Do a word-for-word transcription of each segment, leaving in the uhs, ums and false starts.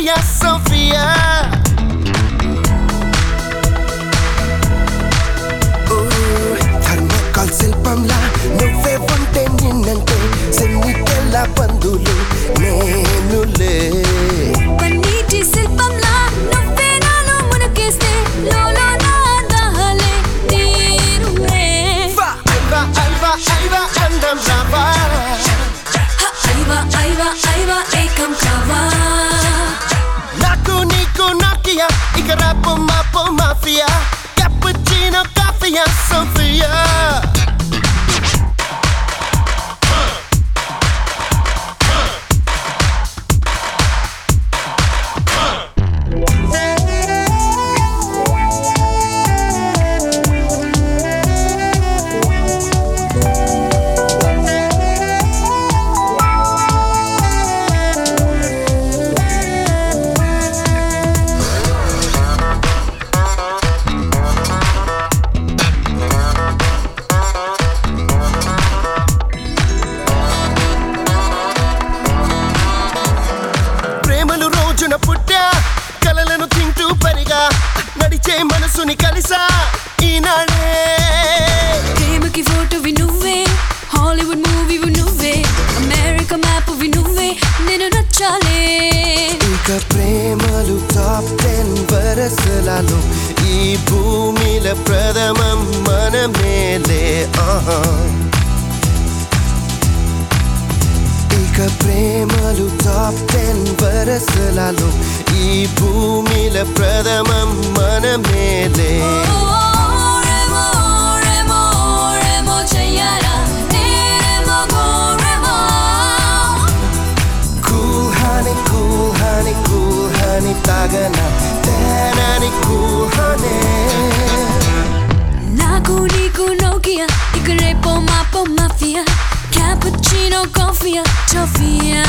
Hagia Sophia. Ooh, thermocol శిల్పంలా నువ్వే ఉంటే నిన్నంటే సెన్నికెళ్ళ బంధులు నేనులే. పన్నీటి శిల్పంలా నువ్వే నాలో మునకేస్తే లోలో నా దాహలే తీరులే. ఐవా ఐవా ఐవా అందం రావా, ఐవా ఐవా ఐవా ఏకం కావా. నాకు నీకు నాకియా ఇక రాపు మాపు మాఫియా క్యాపుచినో కాఫియా సోఫియా. పుట్టా కలలను తింటూ పరిగా నడిచే మనసుని కలిసా ఈనాడే. ప్రేమకి ఫోటోవి నువ్వే, హాలీవుడ్ మూవీవి నువ్వే, అమెరికా మ్యాప్వి నువ్వే, నేను నచ్చాలే. ఇక ప్రేమలు టాప్ టెన్ వరసలలో ఈ భూమిల ప్రథమం మనమేలే. ఆహా ఇక ప్రేమలు టాప్ టెన్ వరసలలో ఈ భూమిల ప్రథమం మనమేలే. ఓరేమో ఓరేమో ఓరేమో చెయ్యాలా నేరేమో గోరేమో. Cool honey, cool honey, cool honey తాగనా తేనాని cool honey. నాకు నీకు నోకియా ఇక రేపో మాపో మాఫియా క్యాపుచినో కాఫియా టోఫియా.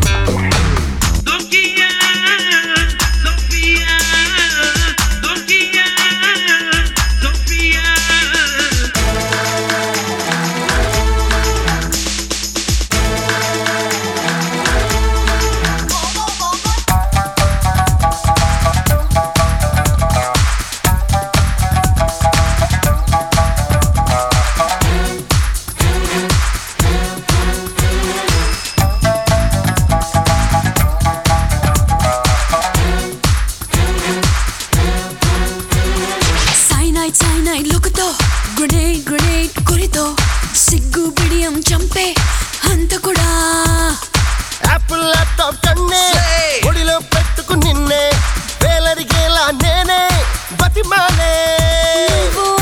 సైనైడ్ లుక్తో గ్రెనేడ్ గ్రెనేడ్ గురితో సిగ్గు బిడియం చంపే అంత కూడా. యాపిల్ ల్యాప్టాప్ కన్నే ఒడిలో పెట్టుకు నిన్నే వేలరిగేలా నేనే బతిమాలే. నువ్వు